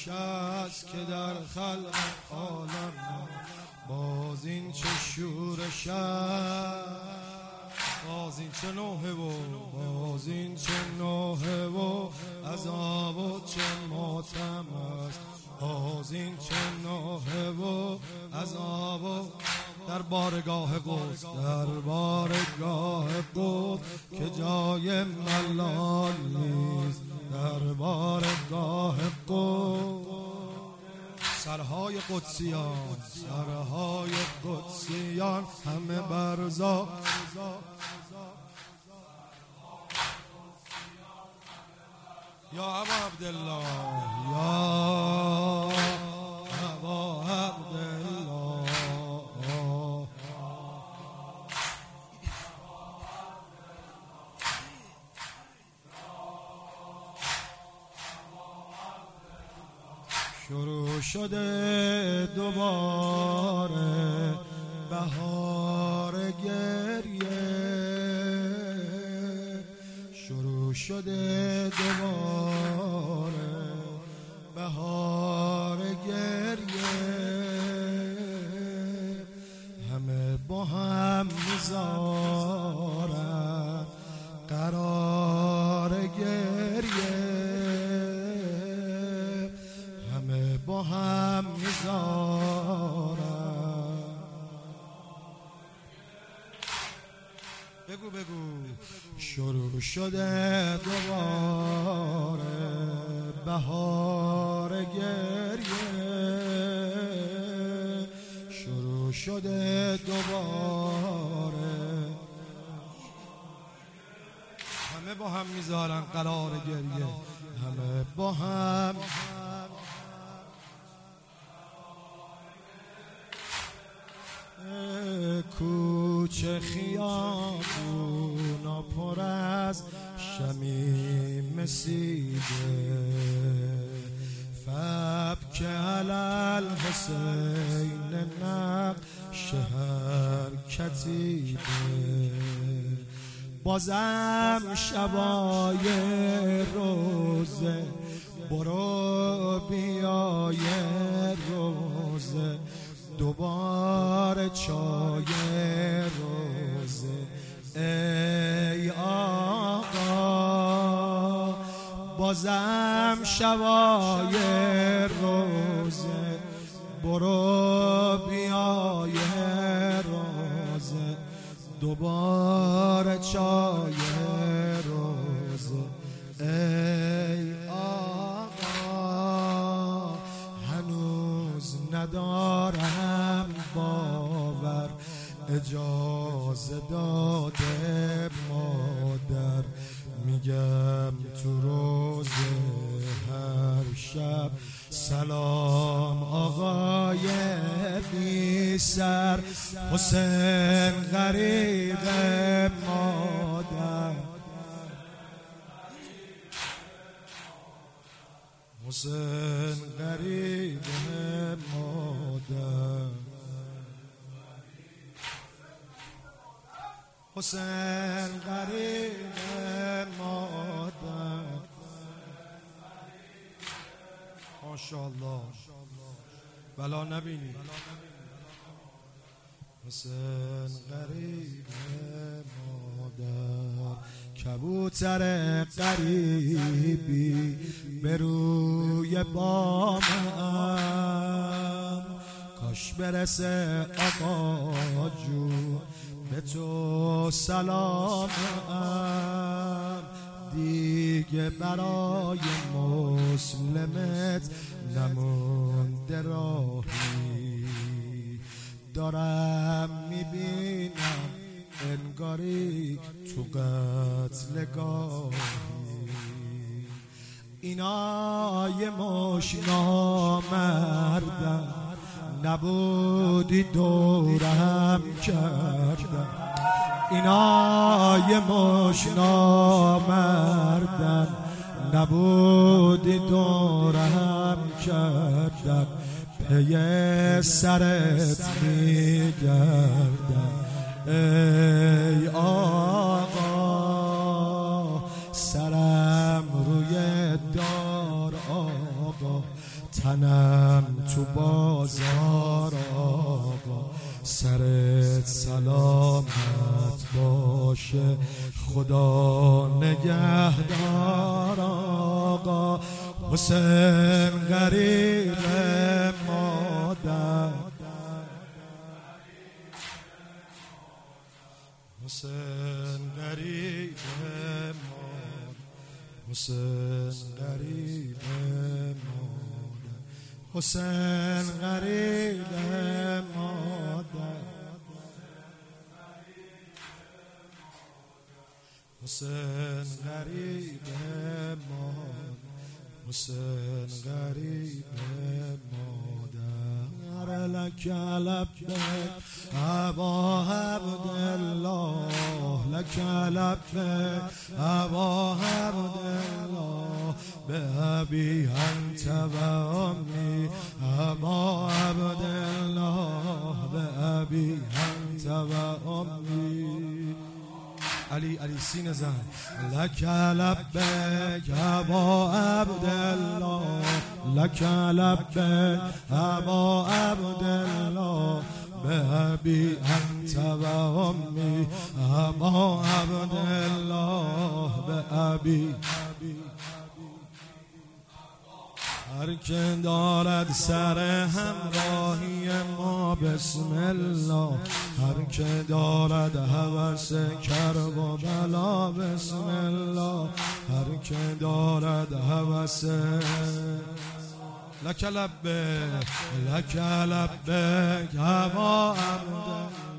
شورش است که در خلق عالم باز این چه شورش است، باز این چه نوحه و باز این چه نوحه و عذاب و چه ماتم است، باز این چه نوحه و عذاب و در بارگاه قدس، در بارگاه قدس که جای ملال نیست، در بارگاه قدس سرهای قدسیان، سرهای قدسیان همه برزا یا ابا عبدالله، یا ابا عبدالله. شروع شده دوباره بهار گریه، شروع شده دوباره بهار گریه، همه با هم میذارن قرار گریه، همه با هم میذارن. بگو شروع شده دوباره بهار گریه، شروع شده دوباره همه با هم میذارن قرار گریه، همه با هم کوچه خیابونا پر از شمیم سیده، فبک علی الحسین نقش حرکتی ده، بازم شبای روزه برو بیای روزه، دوباره چای روزه ای آقا، بازم شبای روزه برو بیای روزه، دوباره چای روزه ای آقا، هنوز ندارم باور اجازه داده مادر، میگم تو روزه هر شب سلام آقای بی سر، حسین غریب مادر، حسین غریب مادر، حسین غریب مادر. ماشاءالله بلا نبینی. حسین غریب مادر، کبوتر غریبی به روی بامم، کاش برسه آقا جون به تو سلامم، دیگه برای مسلمت نمونده راهی، دارم میبینم انگاری تو قتلگاهی، اینا یه مش نامردن نبودی دورم کردن، اینا یه مش نامردن نبودی دورم کردن، پی سرت میگردن ای آقا، سرم روی دار آقا، تنم تو بازار آقا، سرت سلامت باشه، خدا نگهدار آقا. حسین غریب مادر، حسین غریب مادر، حسین غریب مادر، حسین غریب مادر، حسین غریب مادر، حسین غریب مادر. لک لبیک ابا عبدالله، لک لبیک ابا عبدالله، بأبی انت و امی ابا عبدالله، بأبی انت و امی. علی سینه زن. لک لبیک ابا عبدالله، لک لبیک ابا عبدالله، بأبی انت و امی ابا عبدالله، بأبی. هر که دارد سر همراهی ما بسم الله، هر که دارد هوس کرب و بلا بسم الله، هر که دارد هوس. لک لبیک، لک لبیک ابا عبدالله.